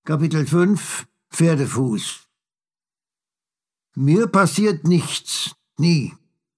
Kapitel 5 Pferdefuß. Mir passiert nichts, nie.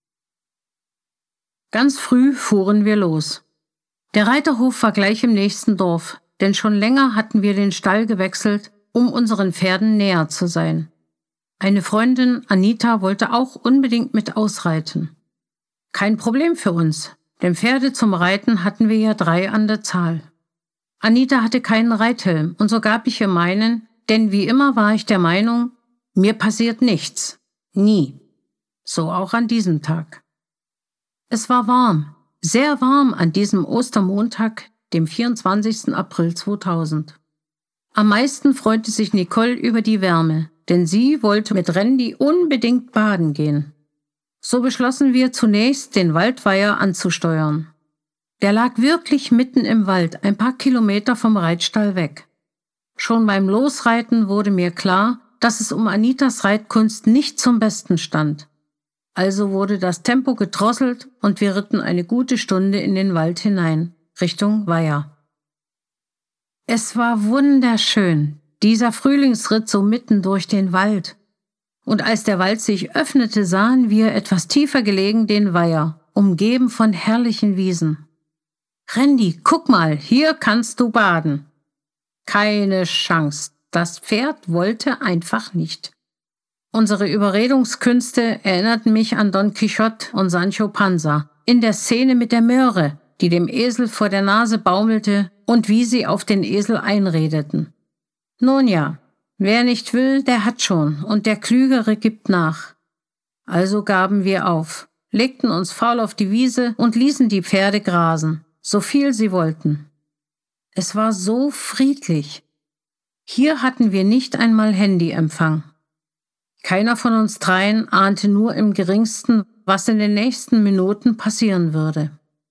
Ganz früh fuhren wir los. Der Reiterhof war gleich im nächsten Dorf, denn schon länger hatten wir den Stall gewechselt, um unseren Pferden näher zu sein. Eine Freundin, Anita, wollte auch unbedingt mit ausreiten. Kein Problem für uns, denn Pferde zum Reiten hatten wir ja 3 an der Zahl. Anita hatte keinen Reithelm und so gab ich ihr meinen, denn wie immer war ich der Meinung, mir passiert nichts, nie. So auch an diesem Tag. Es war warm, sehr warm an diesem Ostermontag, dem 24. April 2000. Am meisten freute sich Nicole über die Wärme, denn sie wollte mit Randy unbedingt baden gehen. So beschlossen wir zunächst, den Waldweiher anzusteuern. Der lag wirklich mitten im Wald, ein paar Kilometer vom Reitstall weg. Schon beim Losreiten wurde mir klar, dass es um Anitas Reitkunst nicht zum Besten stand. Also wurde das Tempo gedrosselt und wir ritten eine gute Stunde in den Wald hinein, Richtung Weiher. Es war wunderschön, dieser Frühlingsritt so mitten durch den Wald. Und als der Wald sich öffnete, sahen wir etwas tiefer gelegen den Weiher, umgeben von herrlichen Wiesen. »Randy, guck mal, hier kannst du baden.« Keine Chance, das Pferd wollte einfach nicht. Unsere Überredungskünste erinnerten mich an Don Quixote und Sancho Panza in der Szene mit der Möhre, die dem Esel vor der Nase baumelte und wie sie auf den Esel einredeten. Nun ja, wer nicht will, der hat schon und der Klügere gibt nach. Also gaben wir auf, legten uns faul auf die Wiese und ließen die Pferde grasen, so viel sie wollten. Es war so friedlich. Hier hatten wir nicht einmal Handyempfang. Keiner von uns 3 ahnte nur im geringsten, was in den nächsten Minuten passieren würde.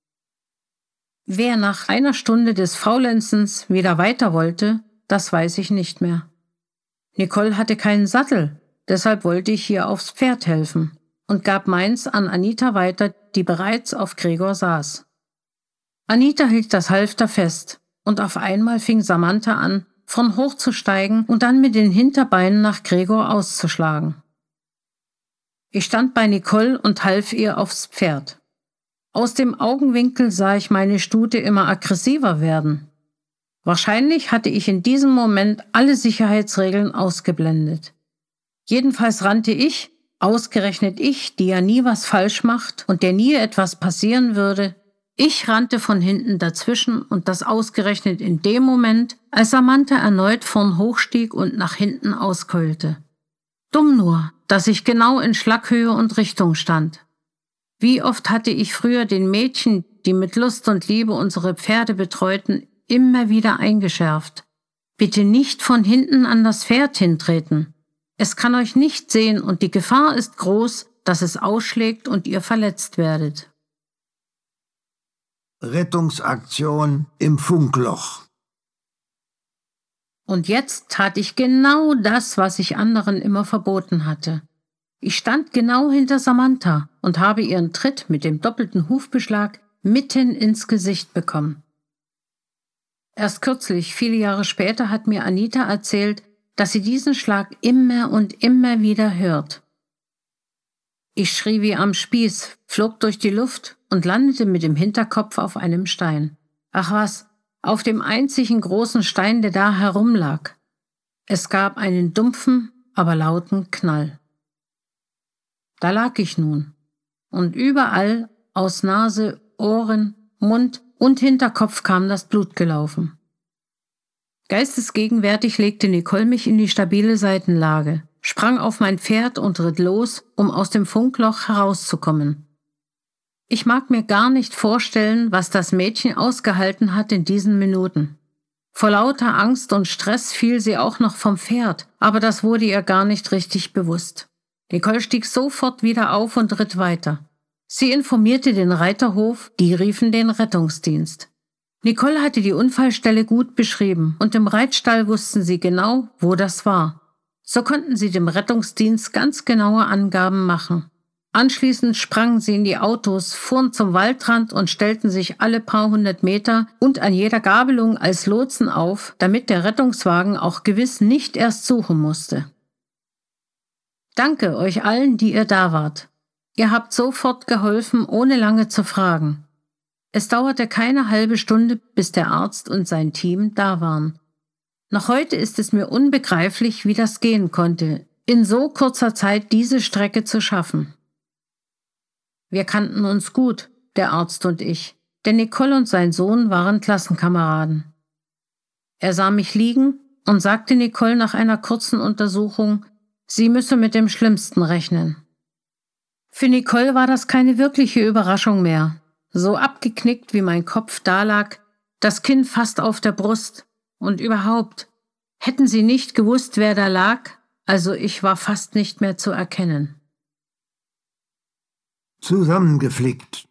Wer nach einer Stunde des Faulenzens wieder weiter wollte, das weiß ich nicht mehr. Nicole hatte keinen Sattel, deshalb wollte ich ihr aufs Pferd helfen und gab meins an Anita weiter, die bereits auf Gregor saß. Anita hielt das Halfter fest und auf einmal fing Samantha an, von hoch zu steigen und dann mit den Hinterbeinen nach Gregor auszuschlagen. Ich stand bei Nicole und half ihr aufs Pferd. Aus dem Augenwinkel sah ich meine Stute immer aggressiver werden. Wahrscheinlich hatte ich in diesem Moment alle Sicherheitsregeln ausgeblendet. Jedenfalls rannte ich, ausgerechnet ich, die ja nie was falsch macht und der nie etwas passieren würde, ich rannte von hinten dazwischen und das ausgerechnet in dem Moment, als Samantha erneut vorn hochstieg und nach hinten auskeulte. Dumm nur, dass ich genau in Schlaghöhe und Richtung stand. Wie oft hatte ich früher den Mädchen, die mit Lust und Liebe unsere Pferde betreuten, immer wieder eingeschärft. Bitte nicht von hinten an das Pferd hintreten. Es kann euch nicht sehen und die Gefahr ist groß, dass es ausschlägt und ihr verletzt werdet. Rettungsaktion im Funkloch. Und jetzt tat ich genau das, was ich anderen immer verboten hatte. Ich stand genau hinter Samantha und habe ihren Tritt mit dem doppelten Hufbeschlag mitten ins Gesicht bekommen. Erst kürzlich, viele Jahre später, hat mir Anita erzählt, dass sie diesen Schlag immer und immer wieder hört. Ich schrie wie am Spieß, flog durch die Luft und landete mit dem Hinterkopf auf einem Stein. Ach was, auf dem einzigen großen Stein, der da herumlag. Es gab einen dumpfen, aber lauten Knall. Da lag ich nun. Und überall, aus Nase, Ohren, Mund und Hinterkopf kam das Blut gelaufen. Geistesgegenwärtig legte Nicole mich in die stabile Seitenlage, sprang auf mein Pferd und ritt los, um aus dem Funkloch herauszukommen. Ich mag mir gar nicht vorstellen, was das Mädchen ausgehalten hat in diesen Minuten. Vor lauter Angst und Stress fiel sie auch noch vom Pferd, aber das wurde ihr gar nicht richtig bewusst. Nicole stieg sofort wieder auf und ritt weiter. Sie informierte den Reiterhof, die riefen den Rettungsdienst. Nicole hatte die Unfallstelle gut beschrieben und im Reitstall wussten sie genau, wo das war. So konnten sie dem Rettungsdienst ganz genaue Angaben machen. Anschließend sprangen sie in die Autos, fuhren zum Waldrand und stellten sich alle paar hundert Meter und an jeder Gabelung als Lotsen auf, damit der Rettungswagen auch gewiss nicht erst suchen musste. Danke euch allen, die ihr da wart. Ihr habt sofort geholfen, ohne lange zu fragen. Es dauerte keine halbe Stunde, bis der Arzt und sein Team da waren. Noch heute ist es mir unbegreiflich, wie das gehen konnte, in so kurzer Zeit diese Strecke zu schaffen. Wir kannten uns gut, der Arzt und ich, denn Nicole und sein Sohn waren Klassenkameraden. Er sah mich liegen und sagte Nicole nach einer kurzen Untersuchung, sie müsse mit dem Schlimmsten rechnen. Für Nicole war das keine wirkliche Überraschung mehr. So abgeknickt wie mein Kopf dalag, das Kinn fast auf der Brust und überhaupt, hätten sie nicht gewusst, wer da lag, also ich war fast nicht mehr zu erkennen. Zusammengeflickt.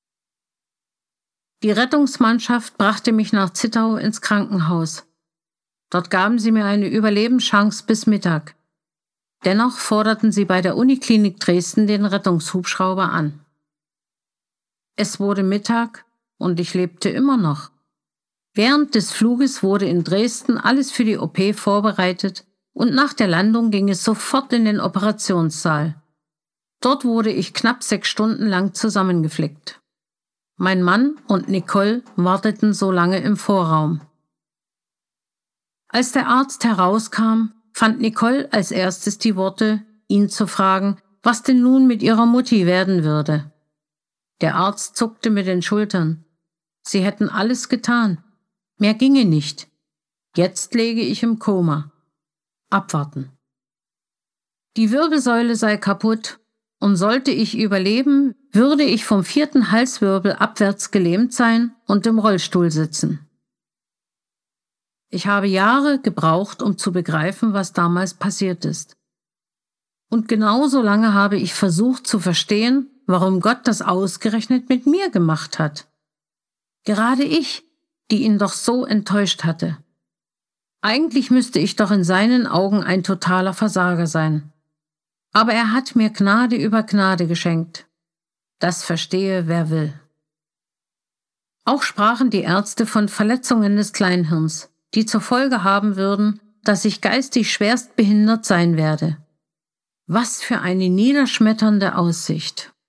Die Rettungsmannschaft brachte mich nach Zittau ins Krankenhaus. Dort gaben sie mir eine Überlebenschance bis Mittag. Dennoch forderten sie bei der Uniklinik Dresden den Rettungshubschrauber an. Es wurde Mittag und ich lebte immer noch. Während des Fluges wurde in Dresden alles für die OP vorbereitet und nach der Landung ging es sofort in den Operationssaal. Dort wurde ich knapp 6 Stunden lang zusammengeflickt. Mein Mann und Nicole warteten so lange im Vorraum. Als der Arzt herauskam, fand Nicole als erstes die Worte, ihn zu fragen, was denn nun mit ihrer Mutti werden würde. Der Arzt zuckte mit den Schultern. Sie hätten alles getan. Mehr ginge nicht. Jetzt läge ich im Koma. Abwarten. Die Wirbelsäule sei kaputt und sollte ich überleben, würde ich vom 4. Halswirbel abwärts gelähmt sein und im Rollstuhl sitzen. Ich habe Jahre gebraucht, um zu begreifen, was damals passiert ist. Und genauso lange habe ich versucht zu verstehen, warum Gott das ausgerechnet mit mir gemacht hat. Gerade ich, die ihn doch so enttäuscht hatte. Eigentlich müsste ich doch in seinen Augen ein totaler Versager sein. Aber er hat mir Gnade über Gnade geschenkt. Das verstehe, wer will. Auch sprachen die Ärzte von Verletzungen des Kleinhirns, die zur Folge haben würden, dass ich geistig schwerst behindert sein werde. Was für eine niederschmetternde Aussicht.